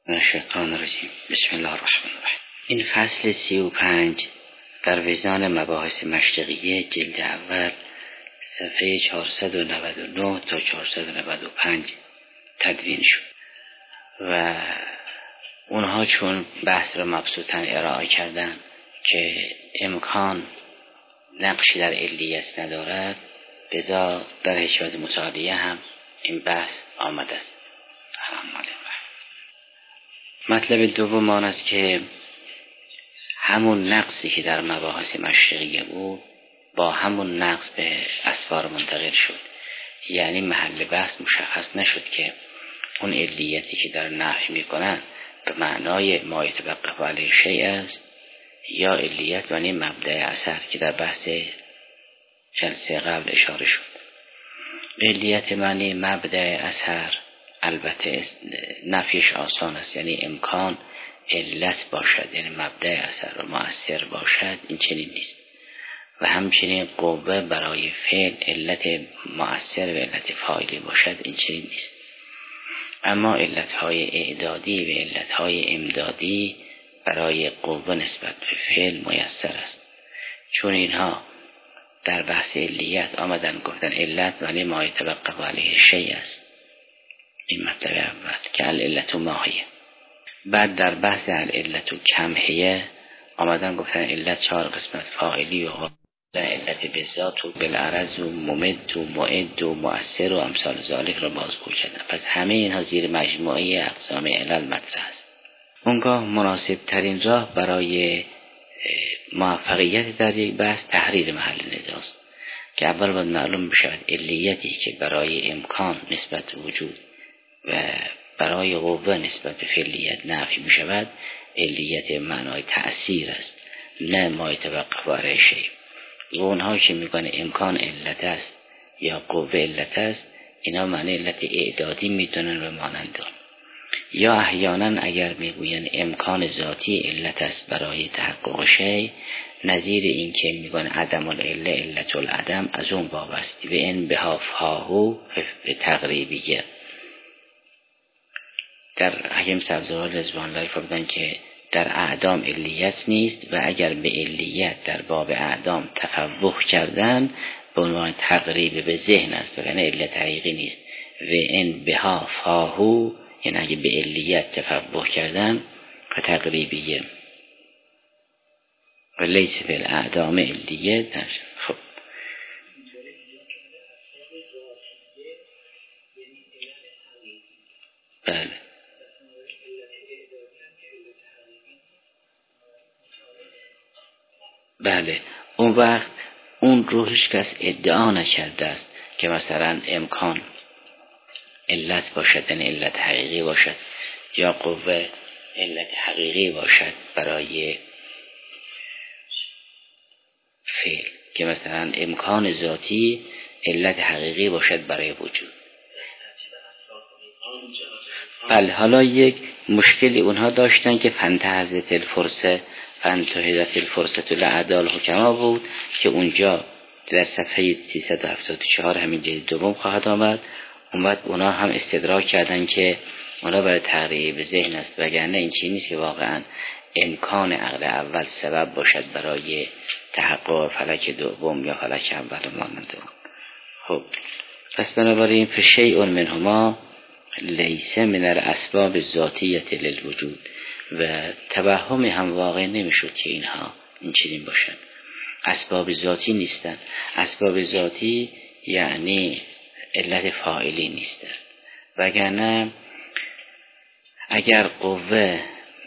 الشیطان الرجیم. بسم الله الرحمن الرحیم. این فصل 35 در وزان مباحث مشرقیه جلد اول صفحه 499 تا 495 تدوین شد و اونها چون بحث را مبسوطاً ارائه کردن که امکان نقشی در علیت ندارد، لذا در حکایت مطالعه هم این بحث آمده است. مطلب دوم آن است که همون نقصی که در مباحث مشرقیه بود با همون نقص به اسفار منتقل شد، یعنی محل بحث مشخص نشد که اون علیتی که در نفی میکنن به معنای ما یتوقف علیه شیء است یا علیت یعنی مبدأ اثر که در بحث جلسه قبل اشاره شد. علیت معنی مبدأ اثر البته نفیش آسان است، یعنی امکان علت باشد، یعنی مبدأ اثر و مؤثر باشد، این چنین نیست. و همچنین قوه برای فعل علت مؤثر و علت فاعلی باشد، این چنین نیست. اما علتهای اعدادی و علتهای امدادی برای قوه نسبت به فعل میسر است، چون اینها در بحث علیت آمدن گفتن علت یعنی ما یتوقف علیه شیء است. این مطلب اول که العلت ماهیه. بعد در بحث العلت کمهیه آمدن گفتن علت 4 قسمت: فاعلی و علت بذات و بالعرض و ممد و معد و مؤثر و امثال ذالک را بازگو کردن. پس همه اینها زیر مجموعه اقسام علل مطرح است. اونگاه مناسب ترین راه برای موفقیت در یک بحث تحریر محل نزاع است که اول باید معلوم بشود علیتی که برای امکان نسبت وجود و برای قوه نسبت به فعلیت نفی می شود علیت معنای تأثیر است، نه ما یتوقف علیه شیء. و اونها که میگن امکان علت است یا قوه علت است، اینا معنی علت اعدادی میدونن و مانند آن. یا احیانا اگر میگوین امکان ذاتی علت است برای تحقق شیء، نظیر این که میگن عدم العله علت العدم، از اون وابسته و این بهافهاهو به تقریبیه. در حکیم سبزوار رضوان الله فرمودند که در اعدام علیت نیست و اگر به علیت در باب اعدام تفوق کردن به عنوان تقریب به ذهن است و یعنی علت حقیقی نیست. و این بهافهاهو یعنی اگه به علیت تفوق کردن و تقریبیه و لیس فی الاعدام علیت نشد. خب بله بله، اون وقت اون روحش کس ادعا نکرده است که مثلا امکان علت باشد، یعنی علت حقیقی باشد، یا قوه علت حقیقی باشد برای فعل، که مثلا امکان ذاتی علت حقیقی باشد برای وجود. بله، حالا یک مشکلی اونها داشتن که فانتهزت الفرصه لعدال حکما بود که اونجا در صفحه 374 همین جلد دوم خواهد آمد. اومد اونا هم استدراک کردن که اونا برای تقریب ذهن است، وگرنه این چیزی نیست که واقعا امکان عقل اول سبب باشد برای تحقق فلک دوم یا فلک اول مانند اون. خب پس بنابراین فشیء منهما لیس من الاسباب الذاتیه للوجود، و توهم هم واقع نمیشد که اینها این چنین باشن. اسباب ذاتی نیستن. اسباب ذاتی یعنی علت فاعلی نیستن، وگرنه اگر قوه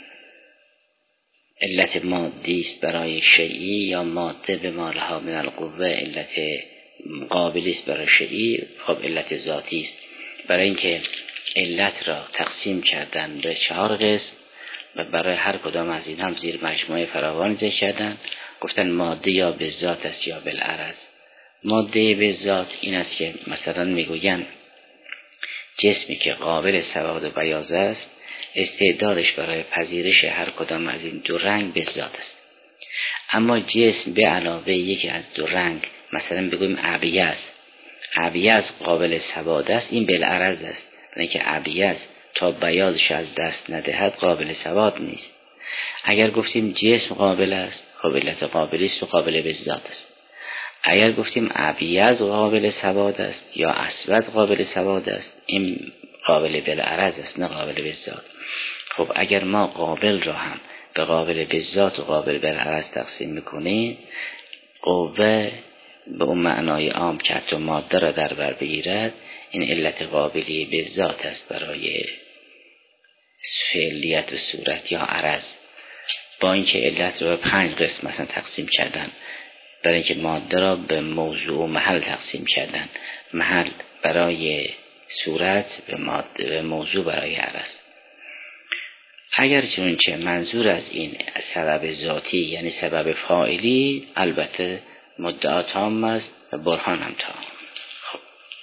علت مادی است برای شیئی یا ماده به مالها من القوه علت مقابلی است برای شیئی، خب علت ذاتی است. برای اینکه علت را تقسیم کردن به 4 قسم و برای هر کدام از این هم زیر مجموعه فراوانی ذکر کردن، گفتن ماده یا به ذات است یا بالعرض. ماده به ذات این است که مثلا میگوین جسمی که قابل سواد و بیاض است استعدادش برای پذیرش هر کدام از این 2 رنگ به ذات است. اما جسم به علاوه یکی از 2 رنگ، مثلا بگویم ابیض قابل سواد است، این بالعرض است. یعنی که ابیض تا بیاضش از دست ندهد قابل ثبات نیست. اگر گفتیم جسم قابل است، خب علت قابلی است و قابل به ذات است. اگر گفتیم ابیض قابل ثبات است یا اسود قابل ثبات است، این قابل بالعرض است نه قابل به ذات. خب اگر ما قابل را هم به قابل به ذات و قابل بالعرض تقسیم میکنیم، قوه به اون معنای عام که حتی ماده را در بر بگیرد، این علت قابلی به ذات است برای فعلیت و صورت یا عرض. با اینکه علت رو به 5 قسم مثلا تقسیم کردن، برای اینکه ماده را به موضوع و محل تقسیم کردن، محل برای صورت، به موضوع برای عرض. اگر چنانچه منظور از این سبب ذاتی یعنی سبب فاعلی، البته مدعا تام است و برهان هم تام. خب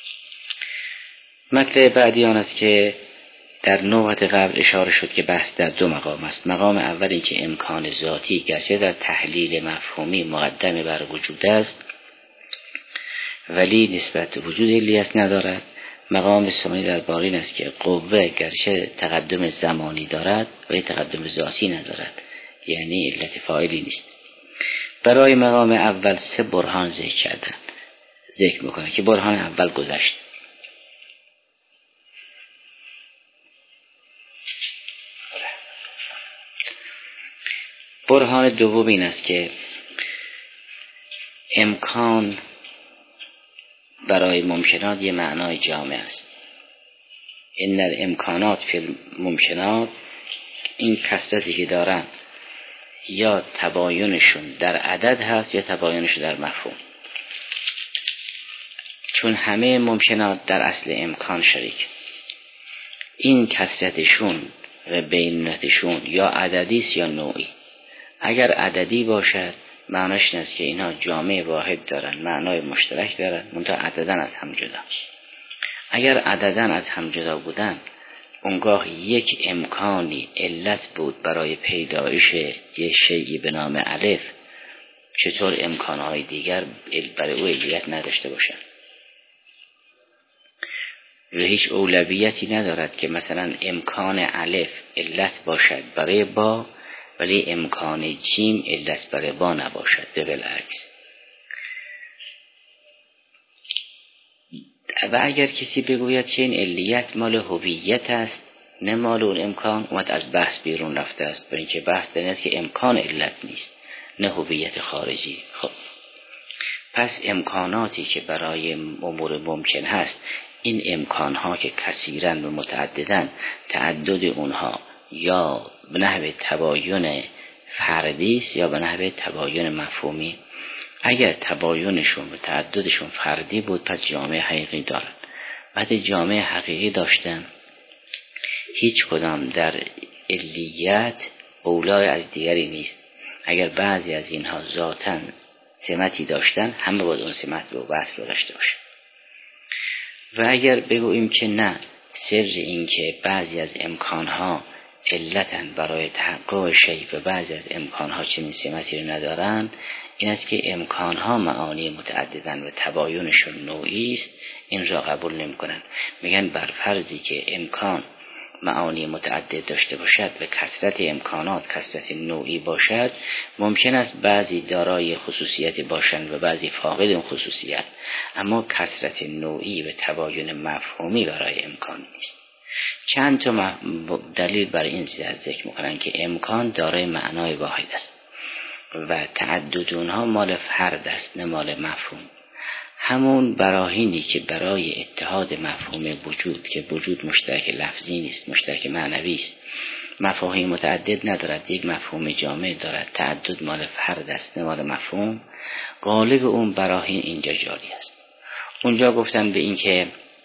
مطلب بعدی آن است که در نوبت قبل اشاره شد که بحث در 2 مقام است. مقام اول این که امکان ذاتی گرچه در تحلیل مفهومی مقدم بر وجود است ولی نسبت وجود علیت ندارد. مقام ثانی در بار این است که قوه گرچه تقدم زمانی دارد ولی تقدم ذاتی ندارد، یعنی علت فاعلی نیست. برای مقام اول 3 برهان ذکر میکنه که برهان اول گذشت. برهان دوم این است که امکان برای ممکنات یه معنای جامع است. این امکانات فی ممکنات، این کثرتی که دارن یا تباینشون در عدد هست یا تباینشون در مفهوم، چون همه ممکنات در اصل امکان شریک. این کثرتشون و بینتشون یا عددی است یا نوعی. اگر عددی باشد معناش این است که اینها جامع واحد دارن، معنای مشترک دارن، منتها عددن از هم جدا. اگر عددن از هم جدا بودن، اونگاه یک امکانی علت بود برای پیدایش یک شیئی به نام الف، چطور امکانهای دیگر برای او علت نداشته باشن؟ و هیچ اولویتی ندارد که مثلا امکان الف علت باشد برای با ولی امکان جیم علت برای با نباشد، به بالعکس. و اگر کسی بگوید که این علیت مال هویت است نه مال اون امکان، اومد از بحث بیرون رفته است، برای اینکه بحث در این است که امکان علت نیست نه هویت خارجی. خب پس امکاناتی که برای امور ممکن هست، این امکانها که کثیرن و متعددن، تعدد اونها یا به نحو تباین فردی است یا به نحو تباین مفهومی. اگر تباینشون و تعددشون فردی بود پس جامعه حقیقی دارن. بعد جامعه حقیقی داشتن، هیچ کدام در علیت اولای از دیگری نیست. اگر بعضی از اینها ذاتاً سمتی داشتن، همه باید اون سمت رو وصف داشته باشه. و اگر بگوییم که نه، سر این که بعضی از امکانها علتن برای تحقق شیء و بعضی از امکانها چنین سمتی رو ندارن، این است که امکانها معانی متعددن و تباینشون نوعی است، این را قبول نمی کنن. میگن بر فرضی که امکان معانی متعدد داشته باشد و کثرت امکانات کثرت نوعی باشد، ممکن است بعضی دارای خصوصیت باشند و بعضی فاقد اون خصوصیت، اما کثرت نوعی و تباین مفهومی برای امکان نیست. چند تا دلیل برای این ذکر میکنن که امکان دارای معنای واحد است و تعدد اونها مال فرد است نه مال مفهوم. همون براهینی که برای اتحاد مفهوم وجود، که وجود مشترک لفظی نیست، مشترک معنوی است، مفاهیم متعدد ندارد، یک مفهوم جامع دارد، تعدد مال فرد است نه مال مفهوم، غالب اون براهین اینجا جاری است. اونجا گفتن به این که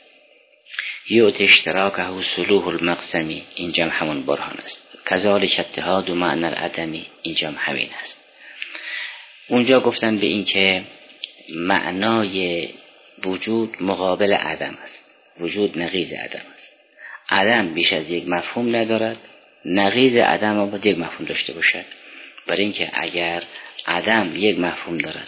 یوت اشتراکه صلوح المقسمی، اینجا همون برهان است. کذالک اتحاد و معنی العدمی، اینجا همین است. اونجا گفتن به این که معنای وجود مقابل عدم است، وجود نقیض عدم است. عدم بیش از یک مفهوم ندارد، نقیض عدم هم باید یک مفهوم داشته باشد. برای اینکه اگر عدم یک مفهوم دارد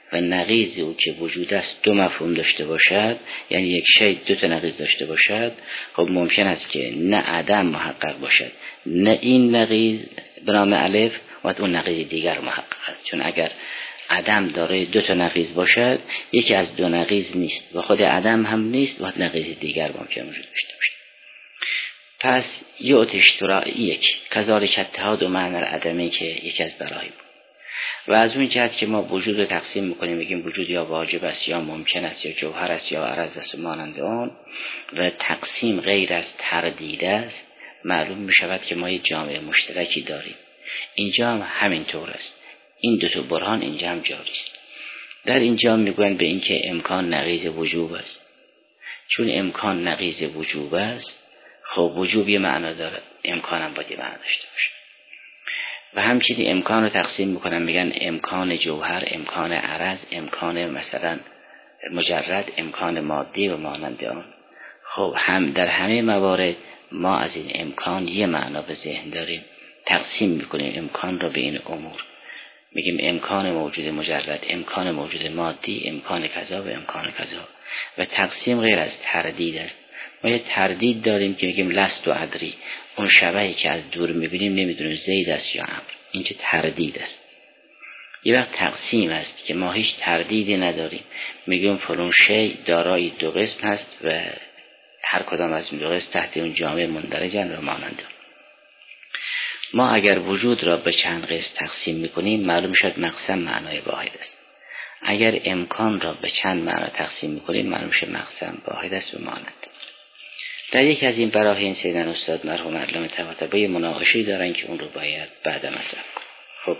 و نقیض او که وجود است دو مفهوم داشته باشد، یعنی یک شی دو تا نقیض داشته باشد، خب ممکن است که نه عدم محقق باشد، نه این نقیض به نام الف و اون نقیض دیگر محقق است. چون اگر عدم داره دو تا نقیض باشد، یکی از دو نقیض نیست و خود عدم هم نیست و نقیض دیگر ممکن وجود داشته باشد. پس یعطی اشتراعی یک کذالک اتحاد و معنی العدمی که یکی از برای بود. و از اون جهت که ما وجود رو تقسیم میکنیم، میگیم وجود یا واجب است یا ممکن است یا جوهر است یا عرض است و مانند آن، و تقسیم غیر از تردید است، معلوم میشود که ما یک جامعه مشترکی داریم. اینجا هم همینطور است. این دو تا برهان اینجا هم جاری است. در اینجا میگویند به این که امکان نقیض وجوب است. چون امکان نقیض وجوب است، خب وجوب یه معنا داره، امکان هم باید یه معنا داشته باشه. و همچنین امکان رو تقسیم میکنن، میگن امکان جوهر، امکان عرض، امکان مثلا مجرد، امکان مادی و مانند آن. خب هم در همه موارد ما از این امکان یه معنا به ذهن داریم، تقسیم میکنیم امکان را به این امور، میگیم امکان موجود مجرد، امکان موجود مادی، امکان کذا و امکان کذا. و تقسیم غیر از تردید است. ما یه تردید داریم که میگیم لست و ادری، اون شبهی که از دور میبینیم نمیدونیم زید است یا امر، این که تردید است. یه وقت تقسیم است که ما هیچ تردیدی نداریم، میگیم فلان شی دارای دو قسم هست و هر کدام از این دو قسم تحت اون جامعه مندرجن و مانند. ما اگر وجود را به چند قسم تقسیم میکنیم، معلوم شد مقسم معنای واحد است. اگر امکان را به چند معنا تقسیم میکنیم، معلوم شد مقسم واحد است و مانند. در یکی از این براهین سیدن استاد مرحوم علامه طباطبایی مناقشه‌ای دارن که اون رو باید بعد مطرح کنیم. خب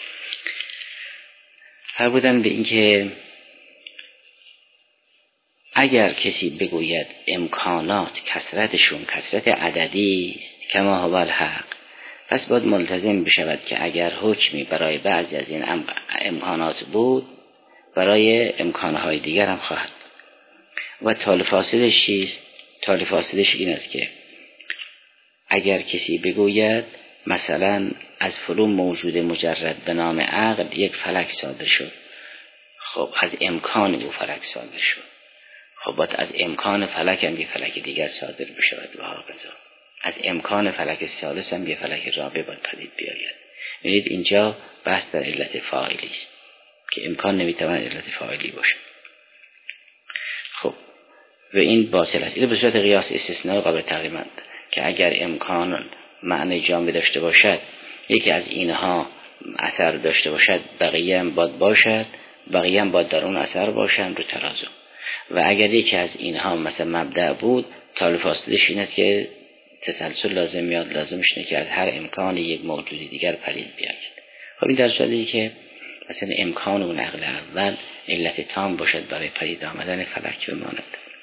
فرمودن به این که اگر کسی بگوید امکانات کثرتشون کثرت عددی است کما هو الحق، پس باید ملتزم بشود که اگر حکمی برای بعضی از این امکانات بود، برای امکانهای دیگر هم خواهد. و طال فاصلش چیست؟ طال فاصلش این است که اگر کسی بگوید مثلا از فلان موجود مجرد به نام عقل یک فلک صادر شد، خب از امکان او فلک صادر شد، خب باید از امکان فلک هم یه فلک دیگر صادر بشود و هاکذا. از امکان فلک ثالث هم یه فلک رابع باید پدید بیاید. می‌بینید اینجا بحث در علت فاعلی است که امکان نمیتواند علت فاعلی باشه. خب و این باطل است. این به صورت قیاس استثناء قابل تقریباً که اگر امکان معنی جامع داشته باشد، یکی از اینها اثر داشته باشد، بقیه هم باید باشد، بقیه هم باید در اون اثر باشند رو ترازو. و اگر یکی از اینها مثلا مبدأ بود، طال فاصلش این است که تسلسل لازم میاد، لازمش اینه که از هر امکان یک موجود دیگر پدید بیاید. خب این در صورتی که مثلا امکان اون عقل اول علت تام باشد برای پدید آمدن فلک و مانند.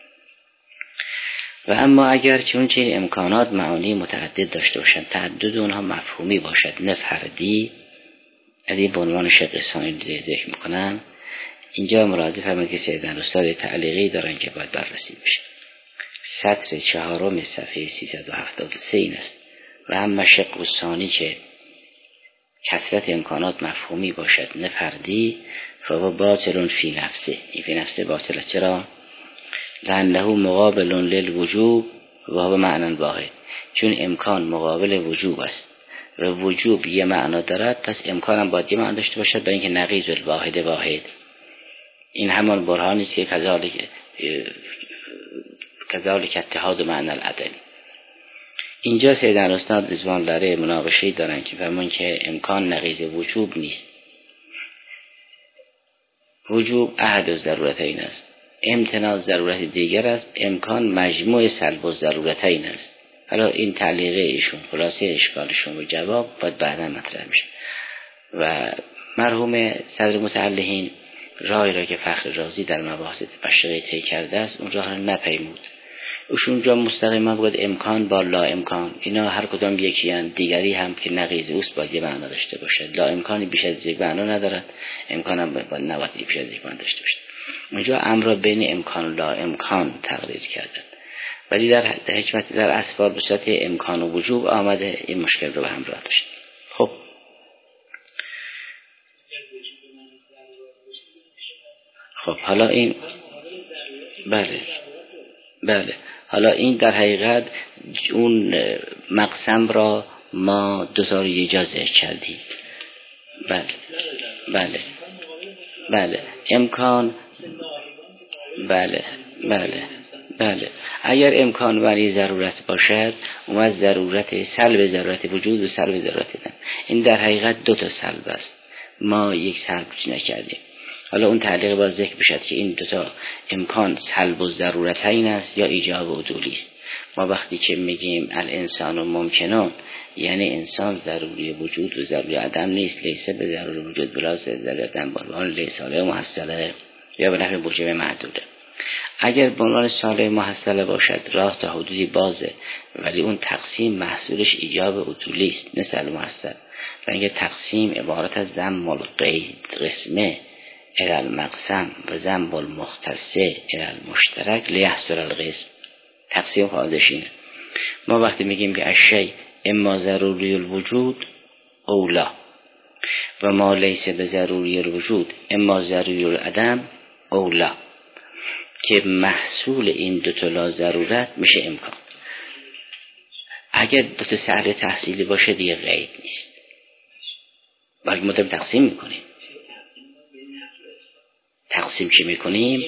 و اما اگر چون چنین امکانات معانی متعدد داشته باشند، تعدد اونها مفهومی باشد نه فردی، ادی به عنوان شق ثانی ذکر میکنن. اینجا مراجعه فرمایید که سیدن استاد تعلیقی دارن که باید بررسی بشه. سطر 4 صفحه 373 این است. و اما شق ثانی که کثرت امکانات مفهومی باشد نه فردی، فهو باطل فی نفسه، این فی نفسه باطل است. چرا؟ لأنه مقابل للوجوب و هو معنی واحد، چون امکان مقابل وجوب است و وجوب یه معنا دارد، پس امکان هم باید یه معنا داشته باشد، برای اینکه نقیض الواحد واحد. این همان برهانی است که کذالک اتحاد معنی العدمی. اینجا سیدن استاد رضوان داره مناقشه‌ای دارن که فرمون که امکان نقیض وجوب نیست. وجوب احد الضرورتین است، امتناع ضرورت دیگر است، امکان مجموع سلب الضرورتین است. حالا این تعلیقه ایشون، خلاصه اشکالشون و جواب باید بعدا مطرح میشه. و مرحوم صدر متعلهین راهی را که فخر رازی در مباحث مشرقی طی کرده است، اون راه را نپیمود. اوشون جا مستقیما بود امکان با لا امکان، اینا هر کدام یکی هستند، دیگری هم که نقیض اوست باید یه معنا داشته باشد. لا امکانی بیش از یک معنا ندارد، امکان هم باید نباید بیش از یک معنا داشته باشد. اونجا امر را بین امکان و لا امکان تقریر کردند، ولی در حکمت در اسباب به صورت امکان و وجوب آمده، این مشکل رو به همراه داشت. خب خب حالا این بله حالا این در حقیقت اون مقسم را ما دو تا رو اجازه کردیم. بله امکان بله اگر امکان ولی ضرورت باشد اومد ضرورت سلب ضرورت وجود و سلب ضرورت دیدن. این در حقیقت دو تا سلب است، ما یک سلب نکردیم. حالا اون تعلیق باز ذکر بشد که این دو تا امکان سلب و ضرورت این است یا ایجاب و عدولی است. ما وقتی که میگیم الانسان و ممکنون یعنی انسان ضروری وجود و ضروری عدم نیست، لیسه به ضروری وجود بلا ضروری عدم باربان لیساله محصله یا به نحو موجب معدوده. اگر به عنوان ساله محصله باشد راه تا حدودی بازه، ولی اون تقسیم محصولش ایجاب عدولی است نه ساله محصل. و اینکه تقسیم عبارت از ضم القید قسمه الى المقسم و ضم المختصه الى المشترک لیحصل القسم. تقسیم خواهدش اینه. ما وقتی میگیم که الشیء اما ضروری الوجود اولا و ما لیس به ضروری الوجود اما ضروری العدم اولا، که محصول این دو تا لا ضرورت میشه امکان. اگر دو تا سهل تحصیلی باشه دیگه قید نیست، بلکه ما تقسیم میکنیم. تقسیم چی میکنیم؟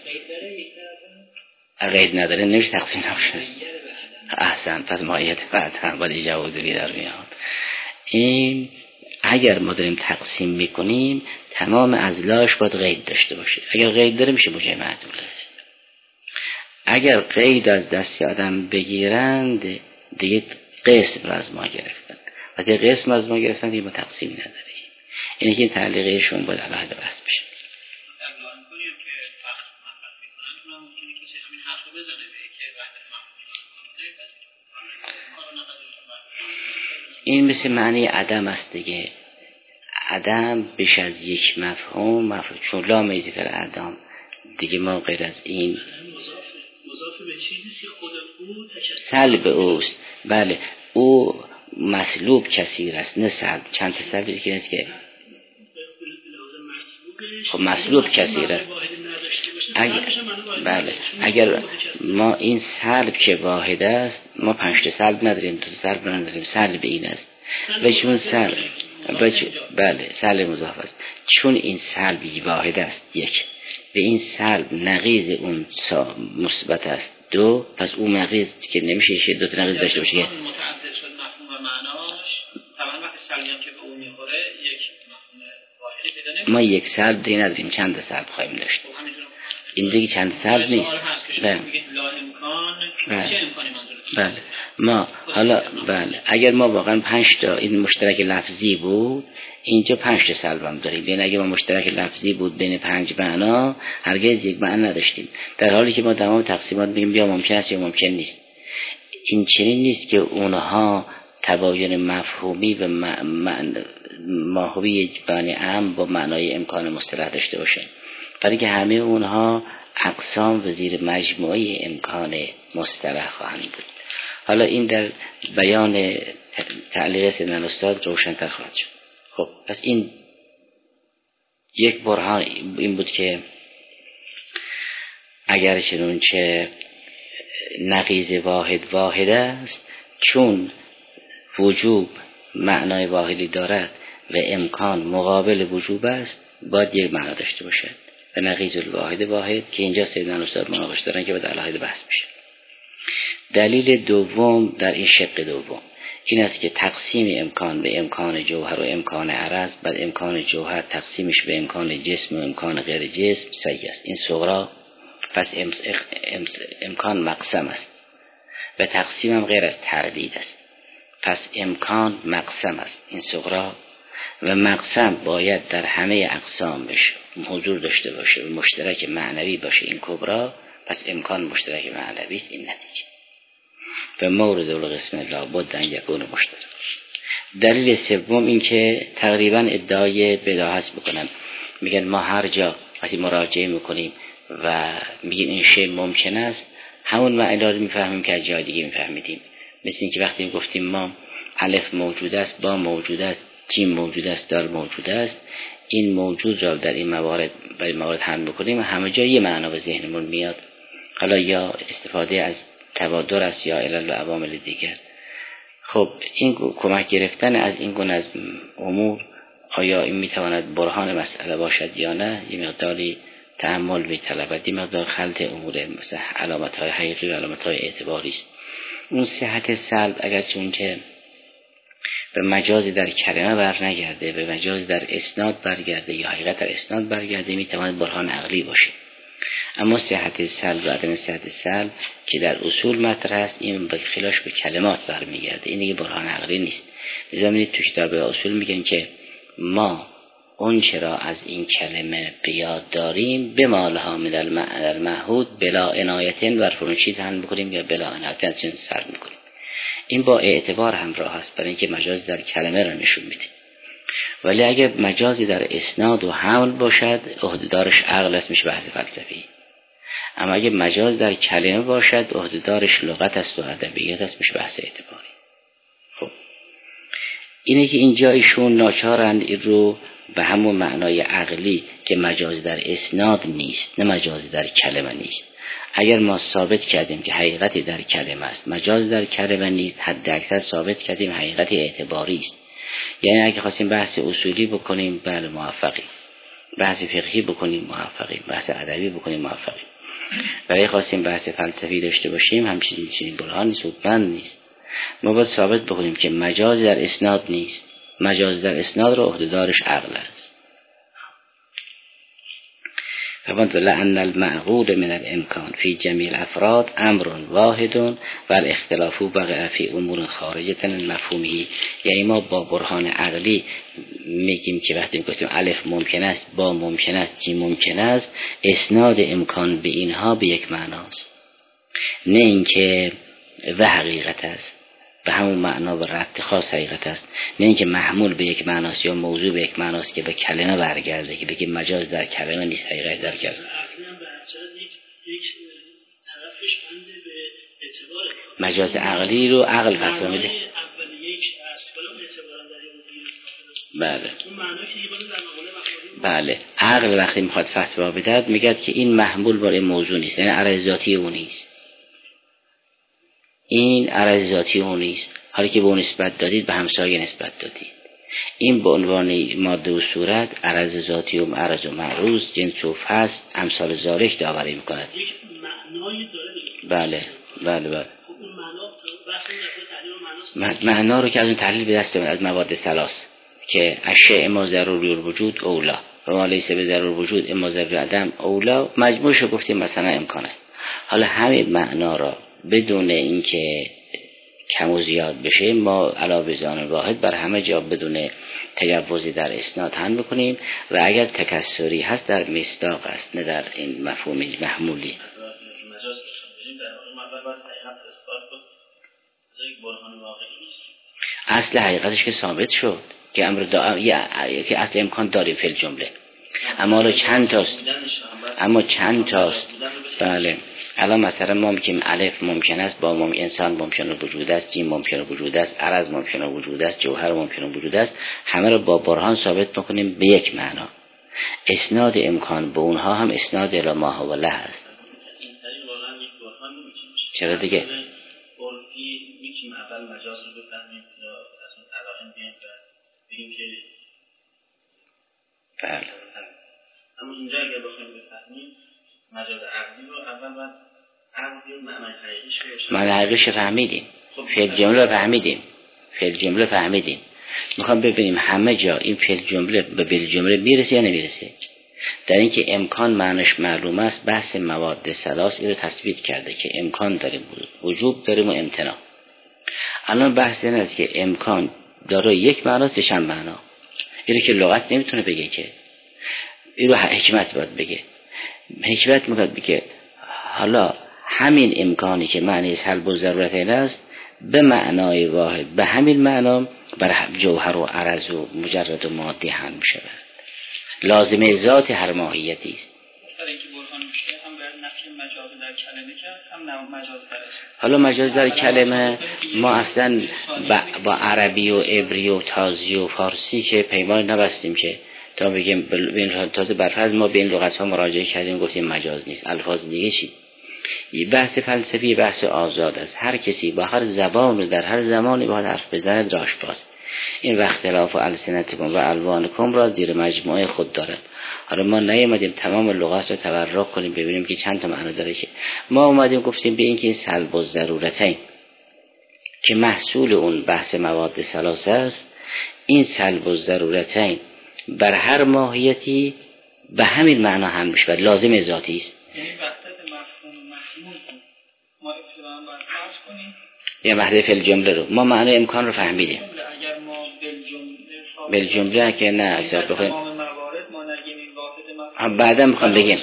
قید نداره نمیشه تقسیم نمیشه. احسن، پس ماهیت بعد هم باید جوادوری در میاد. این اگر ما داریم تقسیم میکنیم تمام ازلاش باید قید داشته باشه. اگر قید داره میشه موجب معدوله. اگر قید از دست آدم بگیرند دیگه قسم را از ما گرفتن و دیگه قسم از ما گرفتن دیگه ما تقسیم نداریم. اینه که این تعلیقشون باید علاهده بحث بشه. این مثل معنی عدم است دیگه. عدم بیش از یک مفهوم چون لا میزی فر عدم دیگه ما غیر از این مضاف به چیزی خود او سلب اوست. بله او مسلوب کثیر است نه سلب. چند تا سلبی که نیست که خب مسلوب کثیر است. اگر ما این سلب که واحد است ما 5 تا سلب نداریم، 2 تا سلب نداریم، سلب این است و چون سلب بله سلب مضاف است. چون این سلبی واحد است یک و این سلب نقیض اون مثبت است 2، پس اون نقیض که نمیشه 2 تا نقیض داشته باشه که متعدد شد مفهوم و معناش. طبعا وقتی سلبی هم که به اون میخوره یک مفهوم واحدی پیدا نمیشه. ما یک سلب دیگه نداریم، چند تا سلب خواهیم داشت. این دیگه چند سلب نیست. بله ما حالا اگر ما واقعا 5 تا این مشترک لفظی بود اینجا 5 تا سلب هم داریم. یعنی اگر ما مشترک لفظی بود بین 5 معنا هرگز یک معنا نداشتیم، در حالی که ما تمام تقسیمات میگیم یا ممکن است یا ممکن نیست. این چنین نیست که اونها تباین مفهومی و ماهوی بانی ام با معنای امکان مصطلح داشته باشه، برای که همه اونها اقسام و زیر مجموعه امکان مصطلح خواهند بود. حالا این در بیان تعلیق سیدنا استاد روشن‌تر خواهد شد. خب پس این یک برهان این بود که اگر چنانچه نقیض واحد است، چون وجوب معنای واحدی دارد و امکان مقابل وجوب است باید یک معنا داشته باشد و نقیض واحد که اینجا سیدنا استاد مناقشه دارن که باید علاهده بحث بشه. دلیل دوم در این شق دوم این است که تقسیم امکان به امکان جوهر و امکان عرض، بعد امکان جوهر تقسیمش به امکان جسم و امکان غیر جسم صحیح است. این صغرا پس امکان مقسم است و تقسیم هم غیر از تردید است. پس امکان مقسم است این صغرا و مقسم باید در همه اقسام بشه حضور داشته باشه و مشترک معنوی باشه این کبرا. پس امکان مشترک معنوی است این نتیجه و مورد القسم لابد ان یکون مشترک. دلیل سوم این که تقریبا ادعای بداهت میکنن، میگن ما هر جا وقتی مراجعه میکنیم و میگیم این شی ممکن است همون معنی رو میفهمیم که از جای دیگه میفهمیدیم. مثل اینکه وقتی گفتیم ما الف موجود است با موجود است جیم موجود است، دال موجود است، این موجود را در این موارد برای موارد حل بکنیم و همه جا یه معنا به ذهنمون میاد. حالا یا استفاده از تبادر است یا علل و عوامل دیگر. خب این کمک گرفتن از این گونه از امور آیا این میتواند برهان مسئله باشد یا نه؟ یه مقداری تأمل میطلبد، یه مقدار خلط امور، مثل علامت‌های حقیقی و علامت‌های اعتباری است. اون صحت سلب اگر چون که به مجازی در کلمه بر نگرده، به مجازی در اسناد برگرده یا حقیقت در اسناد برگرده، میتواند برهان عقلی باشه. اما صحت سلب و عدم صحت سلب که در اصول مطرح است، این به خلاش به کلمات برمیگرده، این دیگه برهان عقلی نیست. لذا می‌بینید تو کتاب اصول میگن که ما اون چرا از این کلمه بیاد داریم به مالها من المعهود بلا عنایتن و فرون چیز هم بکنیم یا بلا عنایتن چیز سر میکنیم. این با اعتبار همراه است، برای اینکه مجاز در کلمه را نشون میده. ولی اگر مجازی در اسناد و حمل باشد، عهده‌دارش عقل است، میشه بحث فلسفی. اما اگر مجاز در کلمه باشد، عهده‌دارش لغت است و ادبیات است، میشه بحث اعتباری. خب اینه که اینجا ایشون ناچارند این رو به همون معنای عقلی که مجاز در اسناد نیست، نه مجاز در کلمه نیست. اگر ما ثابت کردیم که حقیقتی در کلمه است، مجاز در کلمه نیست، حد اکثر ثابت کردیم حقیقت اعتباری است. یعنی اگه خواستیم بحث اصولی بکنیم بله موفقیم، بحث فقهی بکنیم موفقیم، بحث ادبی بکنیم موفقیم. ولی خواستیم بحث فلسفی داشته باشیم همچنین برهان نیست، بند نیست. ما باید ثابت بکنیم که مجاز در اسناد نیست، مجاز در اسناد رو عهده‌دارش عقل است. فقط لأن المعقول من الامکان فی جمیع الافراد امر واحد و الاختلاف بقع فی امور خارجه عن مفهومه. یعنی ما با برهان عقلی میگیم که وقتی میگیم الف ممکن است، با ممکن است، جیم ممکن است، اسناد امکان به اینها به یک معناست، نه اینکه و حقیقت است به همون معنا و ربط خاص حقیقت است، نه اینکه محمول به یک معناست یا موضوع به یک معناست که به کلمه برگرده، که بگیم مجاز در کلمه نیست حقیقت در کلمه. مجاز عقلی رو عقل فتوا میده. بله بله، عقل وقتی میخواد فتوا بده میگه که این محمول بر این موضوع نیست، یعنی عرض ذاتی اون نیست، این عرض ذاتی اون نیست. حالا که به اون نسبت دادید به همسایه نسبت دادید، این به عنوان ماده و صورت عرض ذاتی و عرض و معروض جنس و فصل امثال ذالک داوری میکند. یک معنایی داره. بله معنا رو که از اون تحلیل به دست از مواد ثلاث که اشیاء ما ضرور الوجود اولا و ما لیس به ضرور وجود اما ضرور عدم اولا، مجموعش رو گفتیم مثلا امکان است. حالا همین معنا را بدون اینکه کم و زیاد بشه ما علاوه زان واحد بر همه جا بدون تجاوزی در اسناد هم بکنیم و اگر تکسری هست در مصداق است، نه در این مفهوم محمولی. اصل حقیقتش که ثابت شد که امر که اصل امکان داریم فی الجمله، اما چند تاست. بله الان مثلا ما میگیم الف ممکن است، با انسان ممکنه وجود است، جیم ممکنه وجود است، عرض ممکنه وجود است، جوهر ممکنه وجود است، همه رو با برهان ثابت میکنیم به یک معنا. اسناد امکان به اونها هم اسناد الی ما هو له است. چرا دیگه میتونیم اول مجاز رو بفهمیم یا از اون علاقه بیایم و بگیم که بله. اما اینجا اگر بخوایم بفهمیم مجاز عقلی رو اول باید عقلی معنای حقیقیش رو معنای حقیقیش فهمیدیم، فعل جمله فهمیدیم. میخوام ببینیم همه جا این فعل جمله به فعل جمله میرسه یا نمیرسه. در اینکه امکان معنیش معلوم است، بحث مواد ثلاث این رو تثبیت کرده که امکان داریم، وجوب داریم و امتناع. الان بحث این است که امکان داره یک معناست یا چند معنا. اینو که لغت نمیتونه بگه، که اینو حکمت باید بگه. حکمت میگه که حالا همین امکانی که معنی سلب و ضرورت این است به معنای واحد به همین معنا بر جوهر و عرض و مجرد و مادی هم میشه، لازمه ذات هر ماهیتی است. برای اینکه برهان میشه هم باید نفی مجاز در کلمه کرد هم مجاز در اسم. حالا مجاز در کلمه ما اصلا با عربی و عبری و تازی و فارسی که پیمان نبستیم که تا بگیم تازه برفرض ما به این لغت ها مراجعه کردیم گفتیم مجاز نیست. الفاظ دیگه چی؟ بحث فلسفی بحث آزاد است. هر کسی با هر زبان و در هر زمانی باید حرف بزند راش باز. این و اختلاف و السنتکم و الوانکم را زیر مجموعه خود دارد. حالا ما نیومدیم تمام لغات رو تبرک کنیم ببینیم که چند تا معنی داره، که ما اومدیم گفتیم به این که این سلب الضرورتین که محصول اون بحث مواد ثلاثه است، این سلب الضرورتین بر هر ماهیتی به همین معنا هم میشه، لازم ذاتی است. یعنی وحدت مفهوم و محمول ما ابتداً باید فرض کنیم یا وحدت فی الجمله رو ما معنی امکان رو فهمیدیم. اگر ما بالجمله که نه حساب بخوریم تمام موارد ما نگیم این واحد مفهوم بعدا میخوام بگیم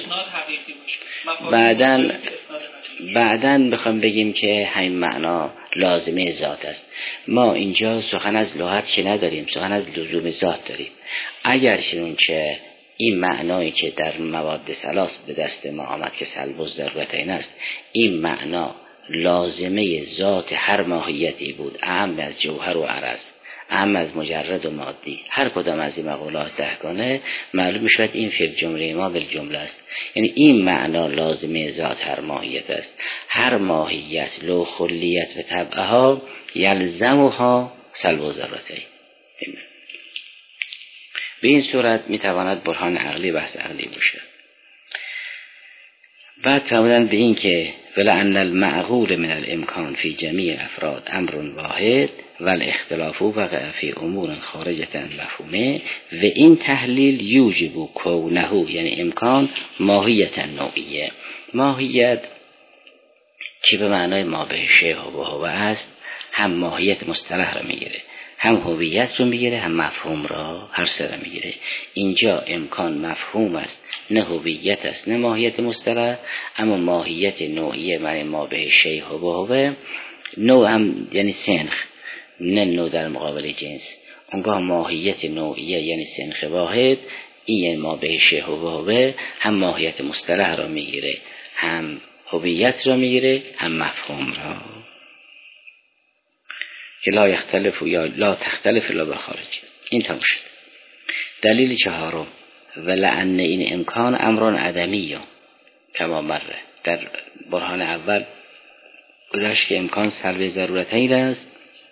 بعدا میخوام بگیم که همین معنا لازمه ذات است. ما اینجا سخن از لغت که نداریم، سخن از لزوم ذات داریم. اگر چون که این معنایی که در مواد ثلاث به دست ما آمد که سلب الضرورتین است، این معنا لازمه ذات هر ماهیتی بود، اعم از جوهر و عرض، اعم از مجرد و مادی، هر کدام از این مقولات دهگانه معلوم شد این فی الجمله ما بالجمله است. یعنی این معنا لازمه ذات هر ماهیت است. هر ماهیت لو خلیت و طبعها یلزمها سلب الضرورتین. به این صورت میتواند برهان عقلی بحث عقلی باشه. بعد فرمودن به این که ولعن المعقول من الامکان فی جمیع افراد امر واحد والاختلاف وقع فی امور خارجة مفهومه و این تحلیل یوجب کونه، یعنی امکان ماهیت نوعیه، ماهیت که به معنای ما به شیء و هو است، هم ماهیت مصطلح را میگیره، هم هویت رو میگیره، هم مفهوم را، هر سه را میگیره. اینجا امکان مفهوم است، نه هویت است، نه ماهیت مصطلح. اما ماهیت نوعیه معنی ما به شیء و هو، نوع هم یعنی سنخ، نه نوع در مقابل جنس. اونگاه ماهیت نوعیه یعنی سنخ واحد، این یعنی ما به شیء و هو، هم ماهیت مصطلح را میگیره، هم هویت را میگیره، هم مفهوم را، که لا یختلف یا لا تختلف الا بالخارج. این تمام شد. دلیل چهارم ولعن این امکان امران عدمی کما مره. در برهان اول گذشت که امکان سلب ضرورتین است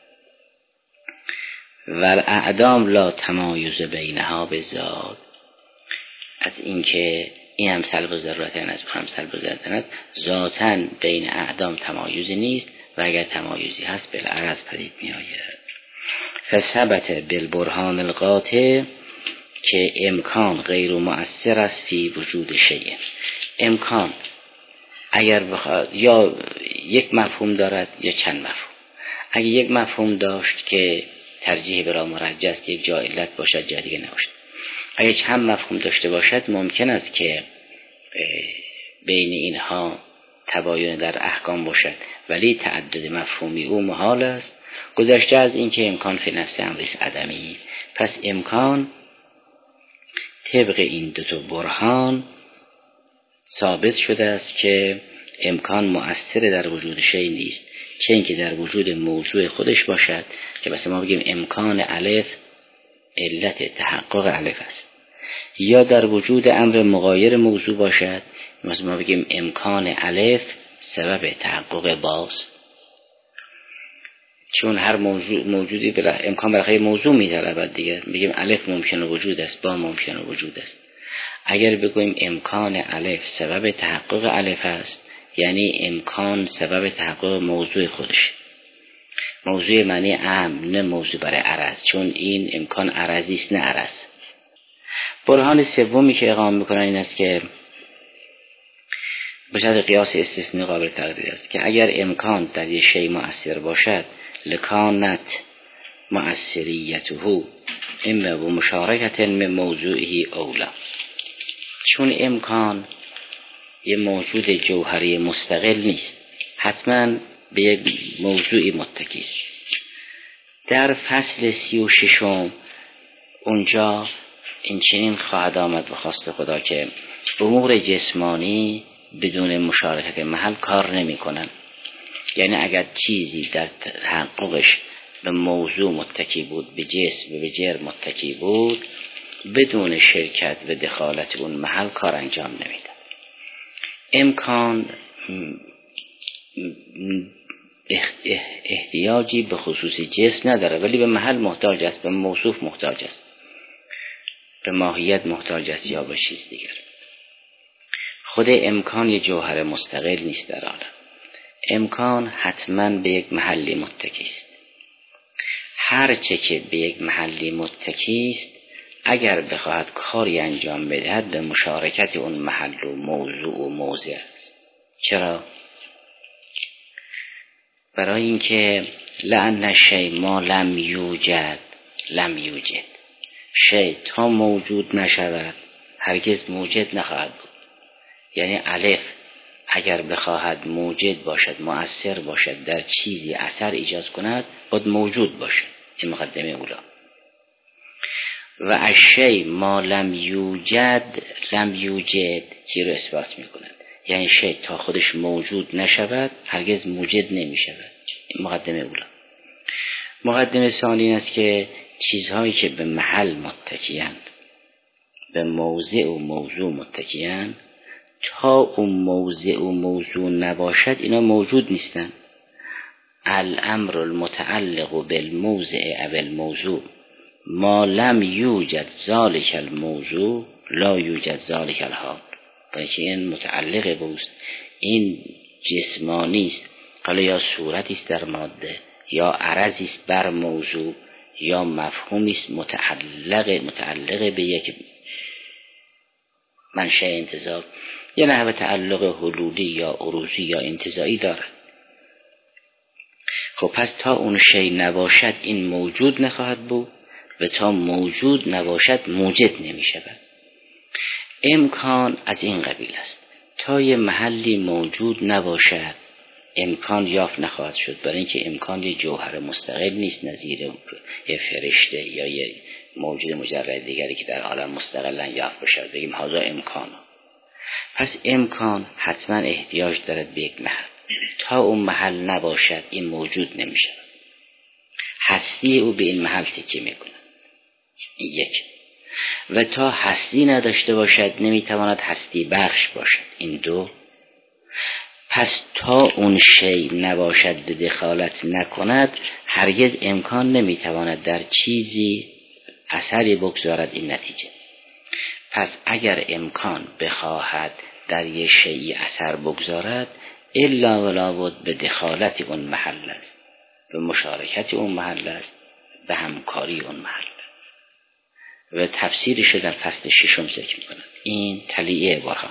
و الاعدام لا تمایز بینها بذات، از اینکه این هم سلب ضرورتین است هم سلب ضرورتین است، ذاتاً بین اعدام تمایزی نیست و اگر تمایزی هست بالعرض پدید می آید. فثبت بالبرهان القاطع که امکان غیر مؤثر است فی وجود شیء. امکان اگر بخواد یا یک مفهوم دارد یا چند مفهوم. اگر یک مفهوم داشت که ترجیح برای مرجح است، یک جا علت باشد جا دیگه نباشد. اگر چند مفهوم داشته باشد ممکن است که بین اینها تباین در احکام باشد، ولی تعدد مفهومی او محال است. گذشته از این که امکان فی نفس امریست عدمی. پس امکان طبق این دو تا برهان ثابت شده است که امکان مؤثر در وجود شیء نیست، چه اینکه در وجود موضوع خودش باشد که مثلا ما بگیم امکان الف علت تحقق الف است، یا در وجود امر مغایر موضوع باشد مثلا ما بگیم امکان الف سبب تحقق باست، چون هر موجودی امکان برای موضوع می‌طلبد دیگه. بگیم الف ممکن وجود است، با ممکن وجود است. اگر بگوییم امکان الف سبب تحقق الف است، یعنی امکان سبب تحقق موضوع خودش. موضوع معنی عام، نه موضوع برای عرض، چون این امکان عرضی است نه عرض. برهان سومی که اقامه میکنن این است که به شرط قیاس استثنایی قابل تقدیر است که اگر امکان در یک شیء مؤثر باشد لکانت مؤثریته اما و مشارکت من موضوعی اولا، چون امکان یه موجود جوهری مستقل نیست، حتما به یک موضوعی متکی است. در فصل 36 اونجا این چنین خواهد آمد به خواست خدا که امور جسمانی بدون مشارکت محل کار نمی کنن. یعنی اگر چیزی در تحققش به موضوع متکی بود، به جسم و به جرم متکی بود، بدون شرکت و دخالت اون محل کار انجام نمیده. امکان احتیاجی به خصوص جسم نداره، ولی به محل محتاج است، به موصوف محتاج است، به ماهیت محتاج است یا به چیز دیگر. خود امکان یه جوهر مستقل نیست در عالم. امکان حتما به یک محلی متکی است. هر چه که به یک محلی متکی است اگر بخواهد کاری انجام بدهد به مشارکت اون محل و موضوع و موضع است. چرا؟ برای اینکه لأن الشیء ما لم یوجد لم یوجد، شیء تا موجود نشود هرگز موجد نخواهد بود. یعنی الف اگر بخواهد موجد باشد، مؤثر باشد، در چیزی اثر ایجاد کند، باید موجود باشد. این مقدمه اولا. و الشیء ما لم یوجد لم یوجد که رو اثبات میکند. یعنی شیء تا خودش موجود نشود هرگز موجد نمیشود. این مقدمه اولا. مقدمه ثانی است که چیزهایی که به محل متکیند، به موضع و موضوع متکیند، تا اون موضع و موضوع نباشد اینا موجود نیستند. الامر المتعلق بالموضع او الموضوع ما لم یوجد ذلک الموضوع لا یوجد ذلک الحال. برای که این متعلق بوست، این جسمانی است، حالا یا صورتی است در ماده، یا عرضی است بر موضوع، یا مفهومی است متعلق به یک منشأ انتزاع، یا نحو تعلق حلولی یا عروضی یا انتزاعی دارد. خب پس تا اون شیء نباشد این موجود نخواهد بود و تا موجود نباشد موجد نمی شود. امکان از این قبیل است. تا یه محلی موجود نباشد امکان یافت نخواهد شد، برای اینکه امکان یه جوهر مستقل نیست نظیر یه فرشته یا یه موجود مجرد دیگری که در عالم مستقلا یافت بشود بگیم هذا امکان. پس امکان حتما احتیاج دارد به یک محل. تا اون محل نباشد این موجود نمیشه. هستی او به این محل تکیه میکنه. این یک. و تا هستی نداشته باشد نمیتواند هستی بخش باشد. این دو. پس تا اون شیء نباشد دخالت نکند هرگز امکان نمیتواند در چیزی اثری بگذارد. این نتیجه. پس اگر امکان بخواهد در یه شیء اثر بگذارد الا ولا بد به دخالت اون محل است، به مشارکت اون محل است، به همکاری اون محل است. و تفسیرش در فصل 6 ذکر می‌کند. این تلیه برهان.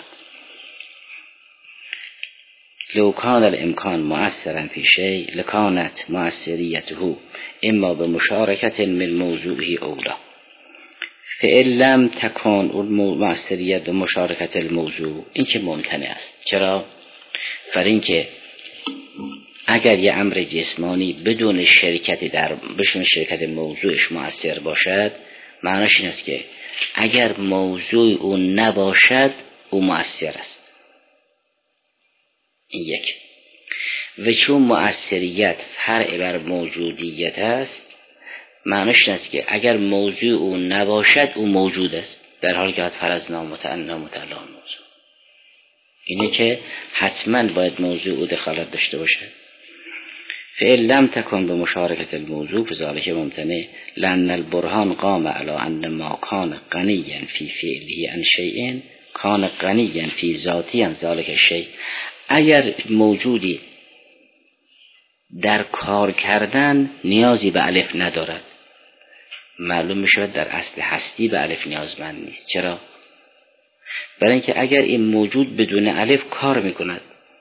لو کان الامکان مؤثرا فی شیء لکانت مؤثریته اما به مشارکت الموضوعی اولا. فإن لم تكن المؤثریت مشارکت الموضوع، این که ممتنع است. چرا؟ برای اینکه اگر یه امر جسمانی بدون شرکت موضوعش مؤثر باشد معناش این است که اگر موضوع اون نباشد او مؤثر است. این یک. و چون مؤثریت فرع بر موجودیت است معناش این است که اگر موضوع اون نباشد او موجود است، در حالی که فرضنا متعنا متعلا موضوع. اینه که حتما باید موضوع او دخالت داشته باشد. فإن لم تكن بمشاركة الموضوع فذلك ممتنع لأن البرهان قام على أن ما كان غنيا في فعله عن شيء كان غنيا في ذاته عن ذلك الشيء. اگر موجودی در کار کردن نیازی به الف ندارد معلوم می شود در اصل هستی به الف نیازمند نیست. چرا؟ برای اینکه اگر این موجود بدون الف کار می کند،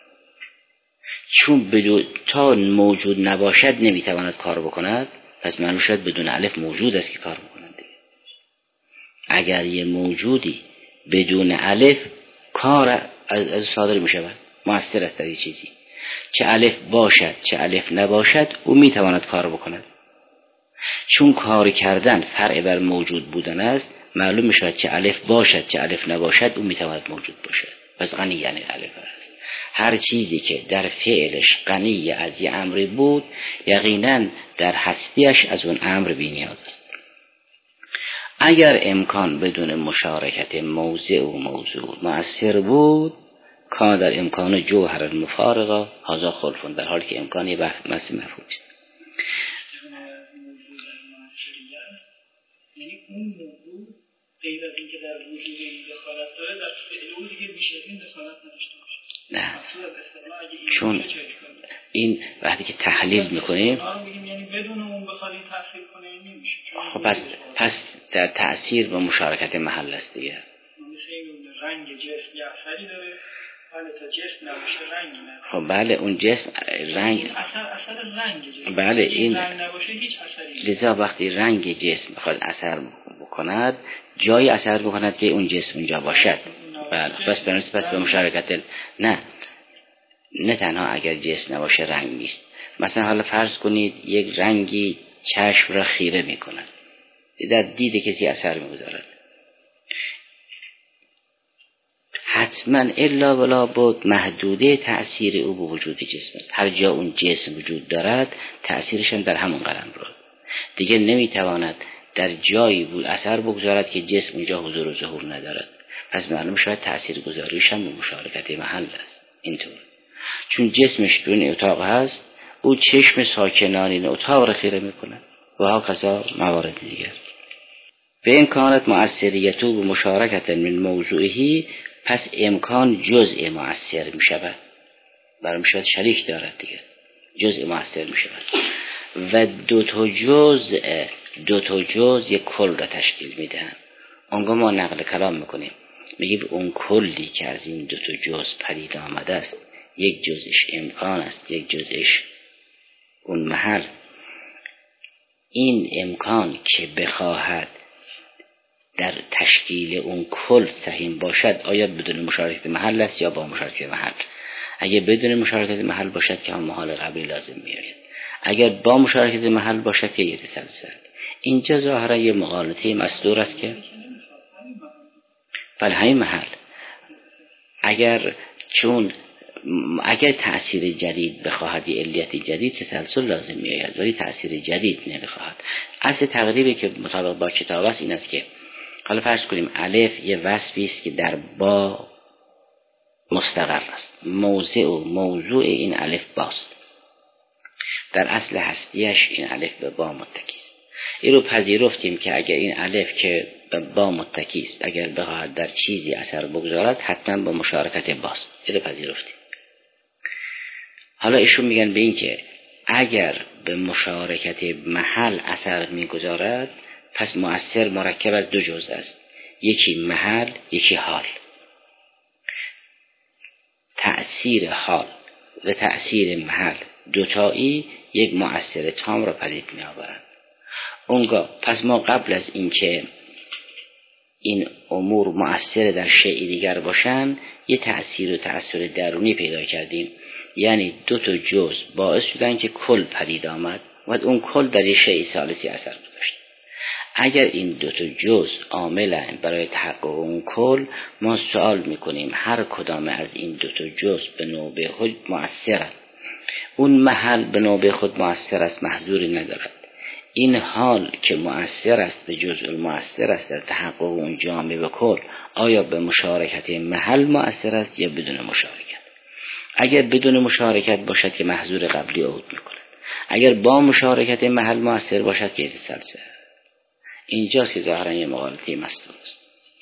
چون تا موجود نباشد نمیتواند کار بکند، پس معلوم شد بدون الف موجود است که کار میکند. اگر یه موجودی بدون الف کار از صادر میشود، مؤثر است در چیزی، چه الف باشد چه الف نباشد او میتواند کار بکند. چون کار کردن فرع بر موجود بودن است معلوم میشود چه الف باشد چه الف نباشد او میتواند موجود باشد. پس غنی یعنی الف است. هر چیزی که در فعلش غنی از یه امری بود یقینا در هستیش از اون امر بی نیاز است. اگر امکان بدون مشارکت موضع و موضوع مؤثر بود کان در امکان جوهر المفارقه هذا خلفون، در حالی که امکان یه بحث مفهومی است. یعنی اون موضوع غیر از اینکه در وجود این دخالت داره در فعل او دیگه بیش از این دخالت نداشته باشه. نه چون این وقتی که تحلیل میکنیم یعنی بدون اون بخواد این تأثیر کنه نمیشه. خب پس در تأثیر و مشارکت محل است دیگه. مثل این رنگ جسم یه اثری داره، ولی تا جسم نباشه رنگی نداره. خب بله اون جسم رنگ اثر رنگ جسم. بله این رنگ نباشه هیچ اثری نیست. لذا وقتی رنگ جسم بخواد اثر بکند جایی اثر بکند که اون جسم اونجا باشد. بله پس به مشارکت نه تنها اگر جسم نباشه رنگ نیست. مثلا حالا فرض کنید یک رنگی چشم را خیره میکند، در دید کسی اثر میگذارد، حتما الا ولا بود محدوده تأثیر او به وجود جسم است. هر جا اون جسم وجود دارد تأثیرش هم در همون قلم رو دیگه نمیتواند در جایی بود اثر بگذارد که جسم اونجا حضور و ظهور ندارد. پس معلوم شود تأثیر گذاریش هم به مشارکت محل است. اینطور چون جسمش تو این اتاق هست او چشم ساکنان این اتاق را خیره میکنه و ها کذا موارد دیگر. به امکانت مؤثریتو به مشارکت من موضوعی پس امکان جزء مؤثر می شود، برای می شود شریک دارد دیگه، جزء مؤثر می شود و دو تا جزء یک کل را تشکیل می دهند. آنگاه ما نقل کلام میکنیم میگیم اون کلی که از این دو تا جزء پدید آمده است یک جزءش امکان است یک جزءش اون محل. این امکان که بخواهد در تشکیل اون کل سهیم باشد آیا بدون مشارکت محل است یا با مشارکت محل؟ اگر بدون مشارکت محل باشد که هم محال قبلی لازم میآید، اگر با مشارکت محل باشد که یتسلسل. اینجا ظاهرا یه مغالطه مصدور است که بله همین محل اگر تأثیر جدید بخواهد یه علیت جدید تسلسل لازم میآید، ولی تأثیر جدید نمیخواهد. اصل تقریبی که مطابق با کتاب است این است که حالا فرض کنیم الف یه وصفی است که در با مستقر است، موضع و موضوع این الف باست، در اصل هستیش این الف به با متکی است. این رو پذیرفتیم که اگر این الف که به با متکی است اگر بخواهد در چیزی اثر بگذارد حتما با مشارکت باست. این رو پذیرفتیم. حالا ایشون میگن به این که اگر به مشارکت محل اثر میگذارد پس مؤثر مرکب از دو جزء است، یکی محل یکی حال. تأثیر حال و تأثیر محل دوتایی یک مؤثر تام را پدید می آورند. اونگاه پس ما قبل از اینکه این امور مؤثر در شیء دیگر باشند یه تأثیر و تأثیر درونی پیدا کردیم، یعنی دو تا جزء باعث شدن که کل پدید آمد و اون کل در یه شیء ثالثی اثر گذاشت. اگر این دو تا جزء عاملن برای تحقق اون کل، ما سوال میکنیم هر کدام از این دو تا جزء به نوبه خود مؤثرند. اون محل به نوبه خود مؤثر است، محظوری ندارد. این حال که مؤثر است به جزء المؤثر است در تحقق اون جامع و کل، آیا به مشارکت محل مؤثر است یا بدون مشارکت؟ اگر بدون مشارکت باشد که محظور قبلی عود میکند، اگر با مشارکت محل مؤثر باشد که یتسلسل. اینجاست که ظاهرا یه مغالطه مصدور است.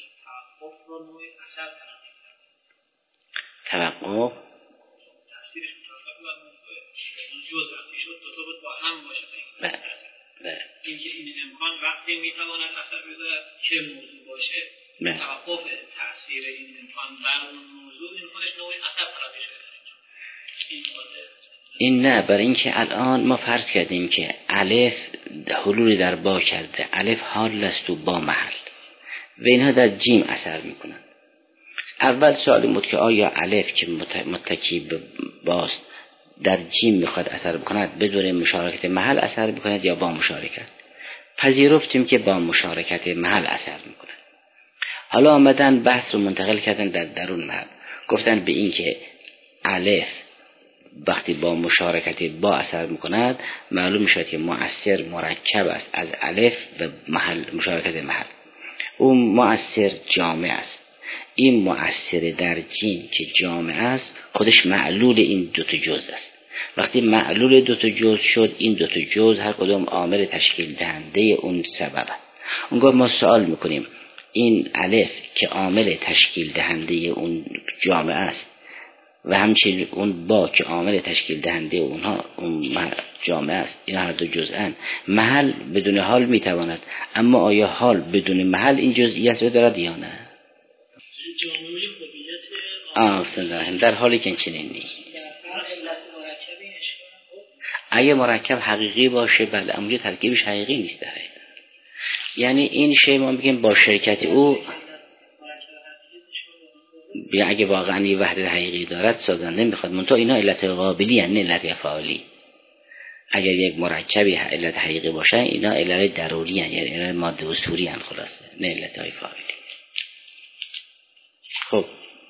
توقف تأثیرش متوقف بر موضوع جزء وقتی شد دو تا بود با هم باشه. بله. اینکه این امکان وقتی میتواند اثر بذارد که موضوع باشه، توقف تأثیر این امکان بر اون موضوع این خودش نوعی اثر ترابی شده. این نه، برای اینکه الان ما فرض کردیم که الف حلول در با کرده، الف حال است و با محل و اینها در جیم اثر میکنن. اول سوال بود که آیا الف که متکی به باست در جیم میخواد اثر بکند بدون مشارکت محل اثر بکند یا با مشارکت؟ پذیرفتیم که با مشارکت محل اثر میکند. حالا آمدن بحث رو منتقل کردن در درون محل. گفتن به این که الف وقتی با مشارکت با اثر میکند معلوم میشود که مؤثر مرکب است از الف و محل، مشارکت محل. اون مؤثر جامع است. این مؤثر در جیم که جامع است خودش معلول این دوتا جزء است. وقتی معلول دوتا جزء شد، این دوتا جزء هر کدام عامل تشکیل دهنده اون سبب. اونگاه ما سوال میکنیم این الف که عامل تشکیل دهنده اون جامع است و همچنین اون با که عامل تشکیل دهنده اونها اون جامع است، این هر دو جزءان، محل بدون حال میتواند، اما آیا حال بدون محل این جزئیات دارد یا نه؟ در حالی که چنین نیست. اگه مرکب حقیقی باشه بله، اما ترکیبش حقیقی نیست داره. یعنی این شی ما میگیم با شرکت او اگه واقعا این وحدت حقیقی دارد سازنده میخواد، منتها اینا علت قابلی هست نه علت فعالی. اگر یک مرکبی علت حقیقی باشه اینا علت ضروری هست، یعنی علت ماده اصولی هست خلاصه، نه علت های فعالی. خب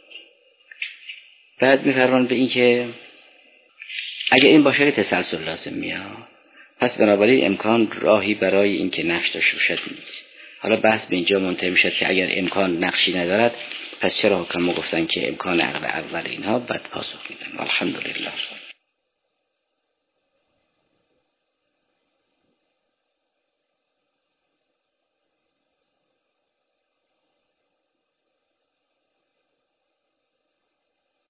بعد میفرمان به این که اگر این باشه تسلسل لازم میاد، پس بنابراین امکان راهی برای این که نقش داشته باشد نیست. حالا بحث به اینجا منتهی میشد که اگر امکان نقشی ندارد پس چرا حکما گفتن که امکان عقل اول اینها بعد پاسخ میدن. الحمدلله.